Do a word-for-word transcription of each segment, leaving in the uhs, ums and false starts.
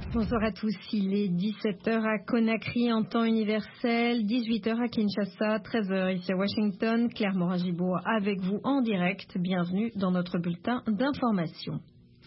Bonsoir à tous, il est dix-sept heures à Conakry en temps universel, dix-huit heures à Kinshasa, treize heures ici à Washington. Claire Morin-Gibault avec vous en direct. Bienvenue dans notre bulletin d'information.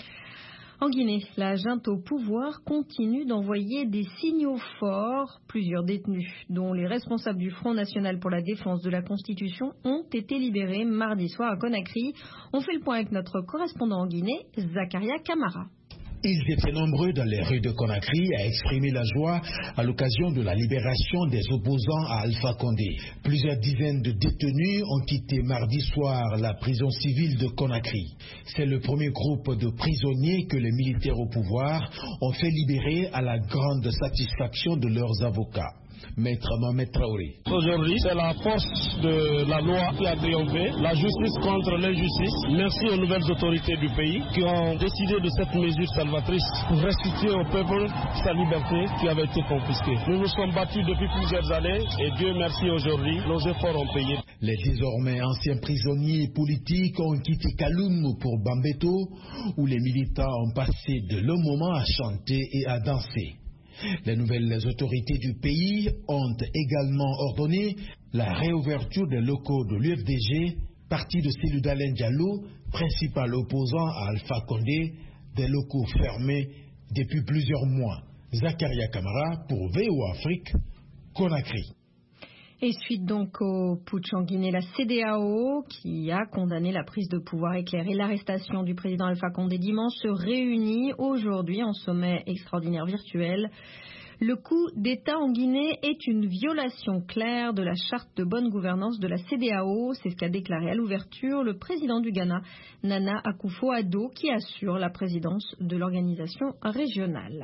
En Guinée, la junte au pouvoir continue d'envoyer des signaux forts. Plusieurs détenus, dont les responsables du Front National pour la défense de la Constitution, ont été libérés mardi soir à Conakry. On fait le point avec notre correspondant en Guinée, Zakaria Kamara. Ils étaient nombreux dans les rues de Conakry à exprimer la joie à l'occasion de la libération des opposants à Alpha Condé. Plusieurs dizaines de détenus ont quitté mardi soir la prison civile de Conakry. C'est le premier groupe de prisonniers que les militaires au pouvoir ont fait libérer à la grande satisfaction de leurs avocats. Maître Mohamed Traoré. Aujourd'hui, c'est la force de la loi qui a triomphé, la justice contre l'injustice. Merci aux nouvelles autorités du pays qui ont décidé de cette mesure salvatrice pour restituer au peuple sa liberté qui avait été confisquée. Nous nous sommes battus depuis plusieurs années et Dieu merci aujourd'hui, nos efforts ont payé. Les désormais anciens prisonniers politiques ont quitté Kaloum pour Bambeto, où les militants ont passé de longs moments à chanter et à danser. Les nouvelles autorités du pays ont également ordonné la réouverture des locaux de l'U F D G, parti de Cellou Dalein Diallo, principal opposant à Alpha Condé, des locaux fermés depuis plusieurs mois. Zakaria Kamara pour V O A Afrique, Conakry. Et suite donc au putsch en Guinée, la C D A O, qui a condamné la prise de pouvoir éclair et l'arrestation du président Alpha Condé dimanche, se réunit aujourd'hui en sommet extraordinaire virtuel. Le coup d'État en Guinée est une violation claire de la charte de bonne gouvernance de la C D A O. C'est ce qu'a déclaré à l'ouverture le président du Ghana, Nana Akufo-Addo, qui assure la présidence de l'organisation régionale.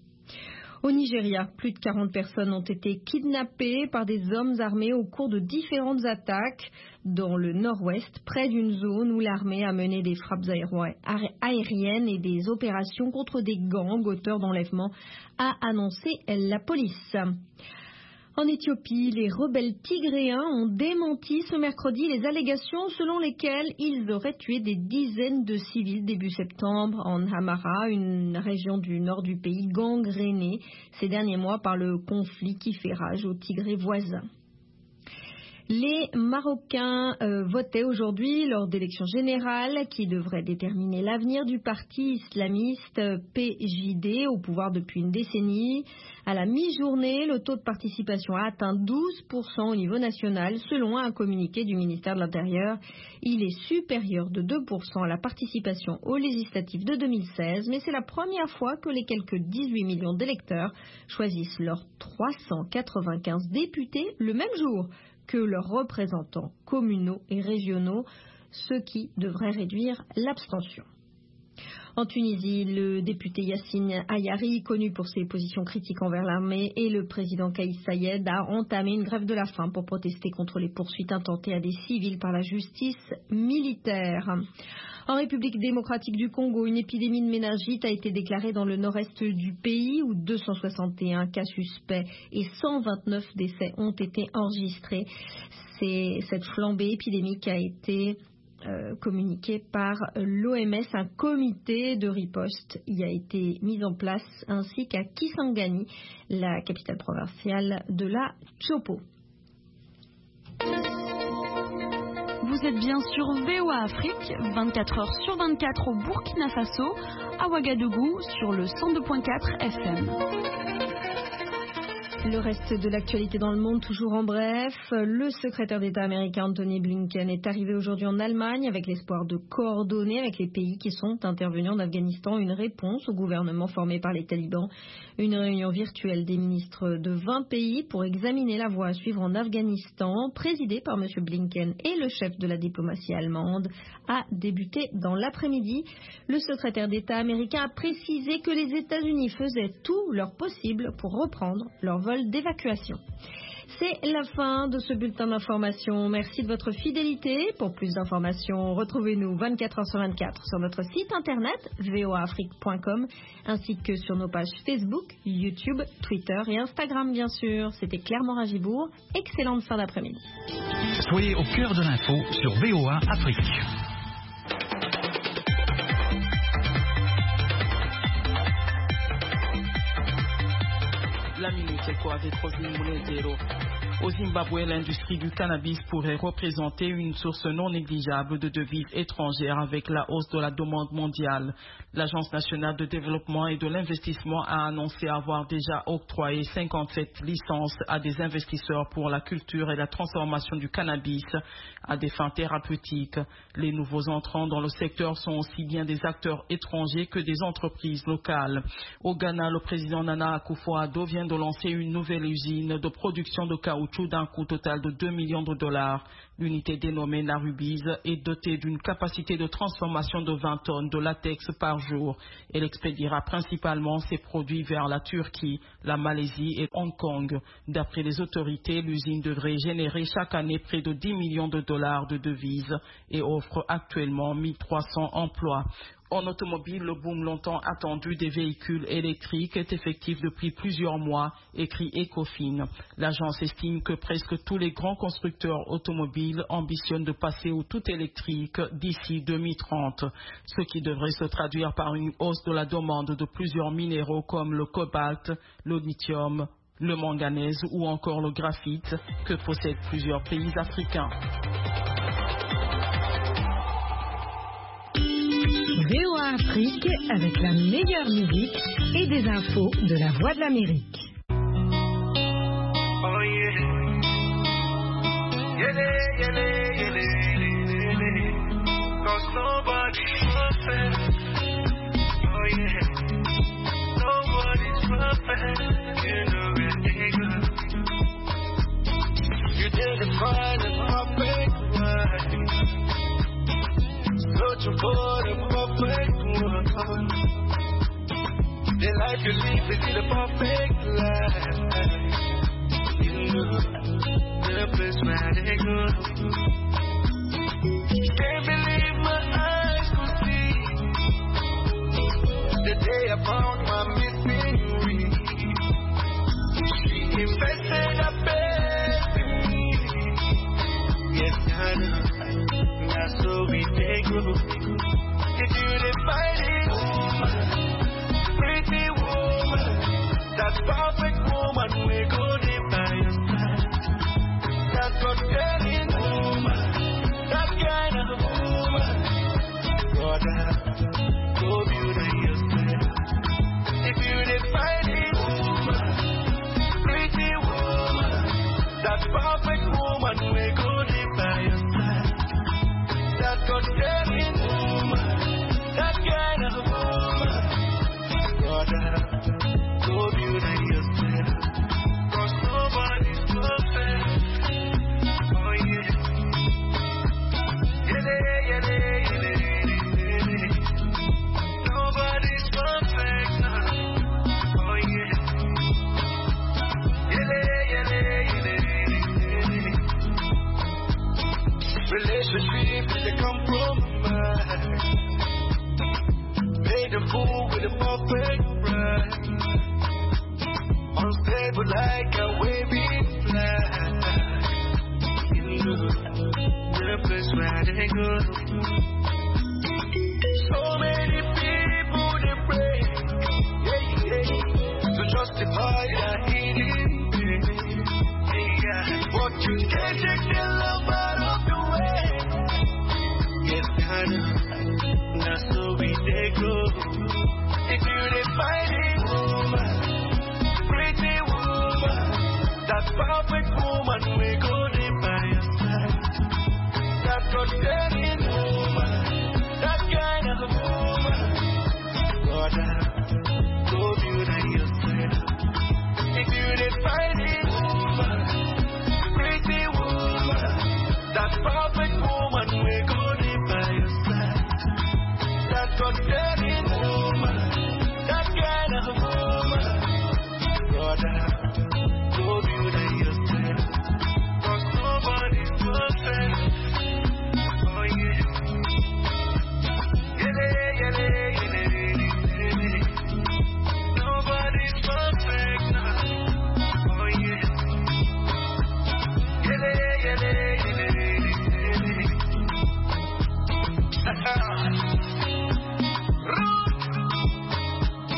Au Nigeria, plus de quarante personnes ont été kidnappées par des hommes armés au cours de différentes attaques dans le nord-ouest, près d'une zone où l'armée a mené des frappes aériennes et des opérations contre des gangs auteurs d'enlèvements, a annoncé la police. En Éthiopie, les rebelles tigréens ont démenti ce mercredi les allégations selon lesquelles ils auraient tué des dizaines de civils début septembre en Amhara, une région du nord du pays gangrénée ces derniers mois par le conflit qui fait rage au Tigré voisin. Les Marocains euh, votaient aujourd'hui lors d'élections générales qui devraient déterminer l'avenir du parti islamiste P J D au pouvoir depuis une décennie. À la mi-journée, le taux de participation a atteint douze pour cent au niveau national selon un communiqué du ministère de l'Intérieur. Il est supérieur de deux pour cent à la participation aux législatives de deux mille seize, mais c'est la première fois que les quelques dix-huit millions d'électeurs choisissent leurs trois cent quatre-vingt-quinze députés le même jour que leurs représentants communaux et régionaux, ce qui devrait réduire l'abstention. En Tunisie, le député Yassine Ayari, connu pour ses positions critiques envers l'armée, et le président Kais Saied a entamé une grève de la faim pour protester contre les poursuites intentées à des civils par la justice militaire. En République démocratique du Congo, une épidémie de méningite a été déclarée dans le nord-est du pays où deux cent soixante et un cas suspects et cent vingt-neuf décès ont été enregistrés. C'est cette flambée épidémique a été euh, communiquée par l'O M S. Un comité de riposte y a été mis en place ainsi qu'à Kisangani, la capitale provinciale de la Chopo. Vous êtes bien sur V O A Afrique, vingt-quatre heures sur vingt-quatre au Burkina Faso, à Ouagadougou sur le cent deux virgule quatre F M. Le reste de l'actualité dans le monde, toujours en bref. Le secrétaire d'État américain Anthony Blinken est arrivé aujourd'hui en Allemagne avec l'espoir de coordonner avec les pays qui sont intervenus en Afghanistan une réponse au gouvernement formé par les talibans. Une réunion virtuelle des ministres de vingt pays pour examiner la voie à suivre en Afghanistan, présidée par M. Blinken et le chef de la diplomatie allemande, a débuté dans l'après-midi. Le secrétaire d'État américain a précisé que les États-Unis faisaient tout leur possible pour reprendre leur vol d'évacuation. C'est la fin de ce bulletin d'information. Merci de votre fidélité. Pour plus d'informations, retrouvez-nous vingt-quatre heures sur vingt-quatre sur notre site internet v o a afrique point com ainsi que sur nos pages Facebook, YouTube, Twitter et Instagram bien sûr. C'était Claire Morin-Gibault. Excellente fin d'après-midi. Soyez au cœur de l'info sur V O A Afrique. la minute, c'est quoi des zéro. Au Zimbabwe, l'industrie du cannabis pourrait représenter une source non négligeable de devises étrangères avec la hausse de la demande mondiale. L'Agence nationale de développement et de l'investissement a annoncé avoir déjà octroyé cinquante-sept licences à des investisseurs pour la culture et la transformation du cannabis à des fins thérapeutiques. Les nouveaux entrants dans le secteur sont aussi bien des acteurs étrangers que des entreprises locales. Au Ghana, le président Nana Akufo-Addo vient de lancer une nouvelle usine de production de caoutchouc d'un coût total de deux millions de dollars. L'unité dénommée Narubis est dotée d'une capacité de transformation de vingt tonnes de latex par jour. Elle expédiera principalement ses produits vers la Turquie, la Malaisie et Hong Kong. D'après les autorités, l'usine devrait générer chaque année près de dix millions de dollars de devises et offre actuellement mille trois cents emplois. En automobile, le boom longtemps attendu des véhicules électriques est effectif depuis plusieurs mois, écrit Ecofin. L'agence estime que presque tous les grands constructeurs automobiles ambitionnent de passer au tout électrique d'ici deux mille trente, ce qui devrait se traduire par une hausse de la demande de plusieurs minéraux comme le cobalt, le lithium, le manganèse ou encore le graphite que possèdent plusieurs pays africains. V O A Afrique avec la meilleure musique et des infos de la Voix de l'Amérique. Oh yeah. Yeah, yeah, yeah, yeah, yeah. Cause nobody's perfect. Oh yeah. Nobody's perfect. You know it, girl. You didn't find a perfect right. Searching for the perfect one. The life you live is the perfect life. You know, the place where they go. Can't believe my eyes could see the day I found my missing ring. She invested a best in me. Yes, I know. That's so we take go. If you define it, woman, pretty woman, that perfect woman, we go deep by your side. That God-fearing woman, that kind of woman, God, go beauty yourself. If you define it, woman, pretty woman, that perfect woman, we go deep by your side. That God-fearing woman, that kind of woman, God, go beauty yourself. Cause nobody's perfect. Oh yeah. Yeah, yeah, yeah, yeah, yeah. Nobody's perfect now. Oh yeah. Yeah, yeah, yeah, yeah, yeah. Relationship is a compromise. Made a fool with a perfect bride. Unstable like a waving flag. You know, the place where they go. So many people they pray, yeah, yeah, to justify their healing pain. Yeah, but you can't take their love out of the way. Yes, I know, that's the way they go. If you define it, woman, pretty woman, that perfect woman, we go deep by your side. That God-fearing woman, that kind of woman, God,